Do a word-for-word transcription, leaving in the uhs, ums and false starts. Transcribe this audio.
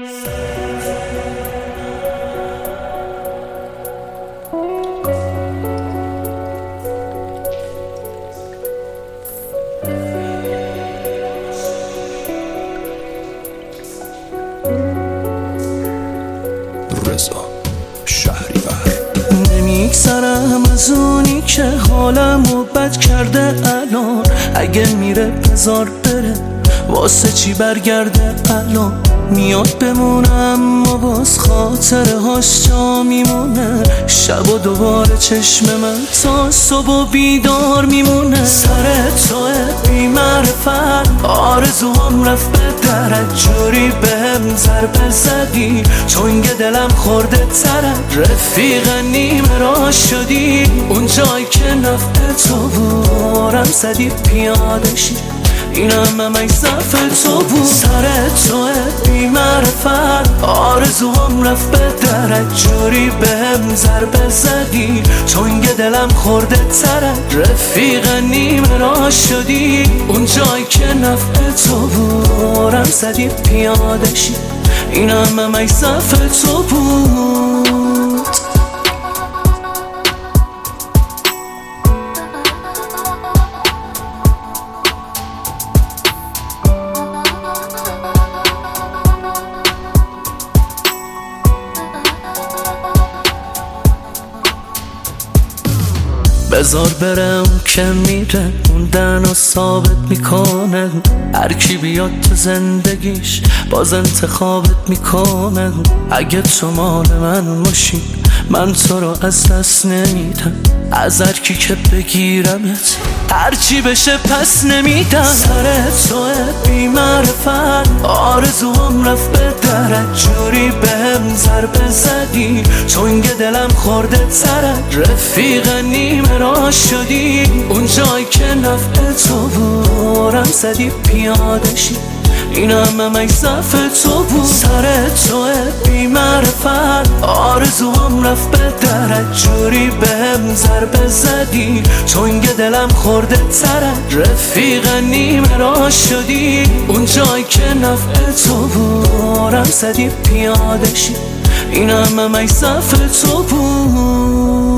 نمیگذرم از اونی که حالمو بد کرده الان، اگه میره بذار بره، واسه چی برگرده الان؟ میاد بمونه اما باز خاطره هاش جا میمونه، شب و دوباره چشم من تا صبح بیدار میمونه. سر توه بی معرفت، آرزوام رفت به درت، جوری بهم ضربه زدی چون یه دلم خورده ترک. رفیق نیمه راه شدی اون جایی که نفع تو بارم زدی پیاده شی، این همه مگذف تو بود. سر توه بی معرفت، آرزوام رفت به درک، جوری بهم ضربه زدی چون یه دلم خورده ترک. رفیق نیمه راه شدی اون جایی که نفع تو بارم زدی پیاده شی، این همه مگذف تو بود. بذار برم که میره موندن و ثابت میکنه، هر کی بیاد تو زندگیش باز انتخابت میکنه. اگه تو مال من باشی من تو رو از دست نمیدم، از هر کی که بگیرمت هر چی بشه پس نمیدم. سر توه بی معرفت، آرزوام رفت به درک، جوری بهم ضربه زدی چون یه دلم خورده ترک. رفیق نیمه راه شدی اون جایی که نفع تو بارم زدی پیاده شی، این همه مگذف تو بود. سر توه بی معرفت، آرزوام رفت به درک، جوری بهم ضربه زدی چون یه دلم خورده ترک. رفیق نیمه راه شدی اون جایی که نفع تو بارم زدی پیاده شی، این همه مگذف تو بود.